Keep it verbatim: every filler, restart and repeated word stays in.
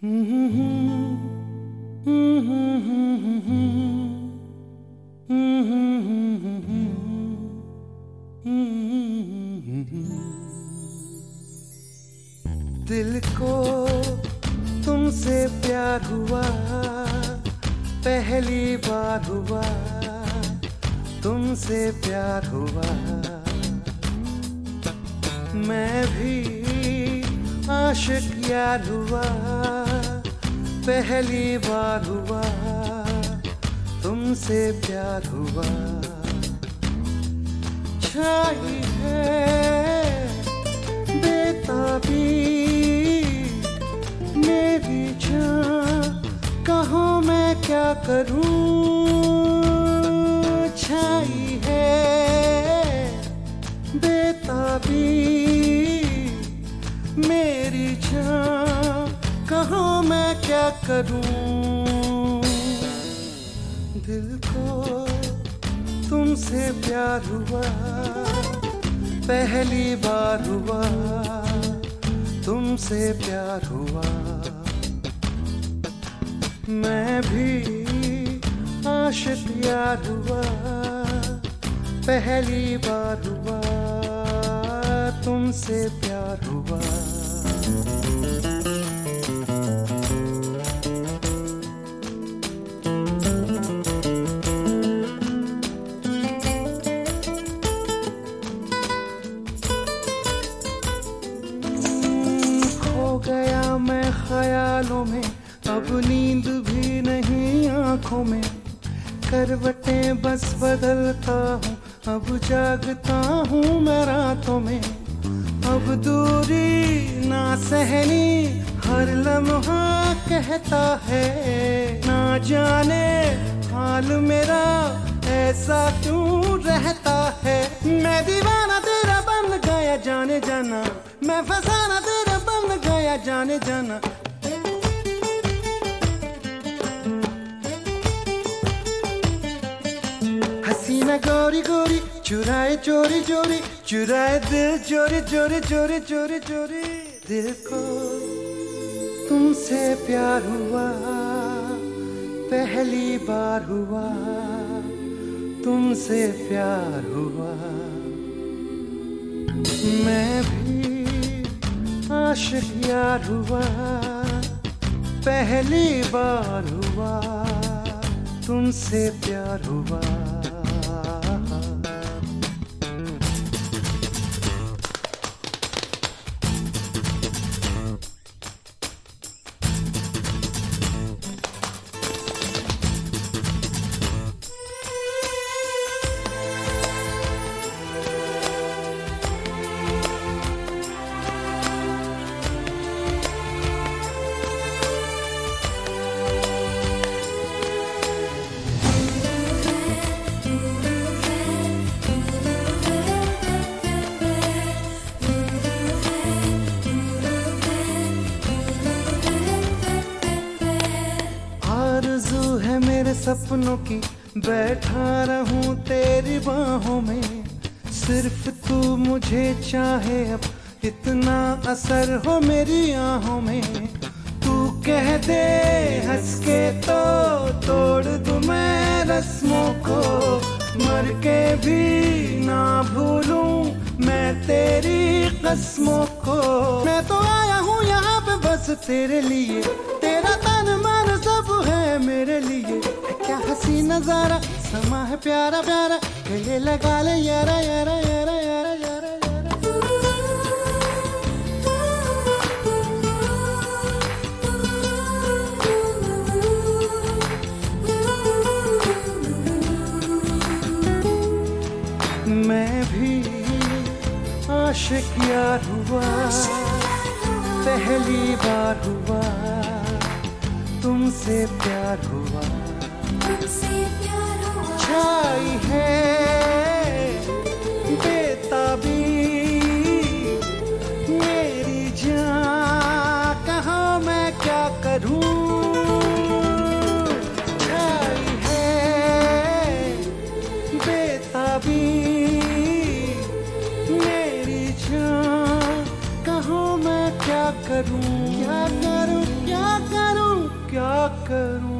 दिल को तुमसे प्यार हुआ, पहली बार हुआ, तुमसे प्यार हुआ। मैं भी आशिक यार हुआ, पहली बार हुआ, तुमसे प्यार हुआ। छाई है बेताबी मेरी जान, कहाँ मैं क्या करूं। छाई है बेताबी मेरी जान, कहाँ मैं क्या करूं। दिल को तुमसे प्यार हुआ, पहली बार हुआ, तुमसे प्यार हुआ। मैं भी आशिक यार हुआ, पहली बार हुआ, तुमसे प्यार हुआ। गया मैं ख्यालों में, अब नींद भी नहीं आंखों में। करवटें बस बदलता हूँ, अब जागता हूँ मैं रातों में। अब दूरी ना सहनी, हर लम्हा कहता है। ना जाने हाल मेरा ऐसा क्यों रहता है। मैं दीवाना तेरा बन गया जाने जाना, मैं फसाना तेरा बन गया जाने जाना। हसीना गोरी गोरी चुराए चोरी चोरी, चुराए दिल चोरी चोरी चोरी चोरी चोरी। दिल को तुमसे प्यार हुआ, पहली बार हुआ, तुमसे प्यार हुआ। मैं भी आशिक यार हुआ, पहली बार हुआ, तुमसे प्यार हुआ। आरज़ू है मेरे सपनों की, बैठा रहूं तेरी बाहों में। सिर्फ तू मुझे चाहे, अब इतना असर हो मेरी आहों में। तू कह दे हंस के तो तोड़ दूं मैं रस्मों को। मर के भी ना भूलूं मैं तेरी कसमों को। मैं तो आया हूँ यहाँ पे बस तेरे लिए, तेरा तन मन सब है मेरे लिए। क्या हसी नजारा, समा है प्यारा प्यारा, गले लगा ले यारा यारा यारा यारा यारा यारा। मैं भी आशिक यार हुआ, पहली बार हुआ, तुमसे प्यार हुआ। छाई है बेताबी मेरी जान, कहाँ मैं क्या करूं। छाई है बेताबी मेरी जान, कहाँ मैं क्या करूं, क्या करूं, क्या करूं। करूं।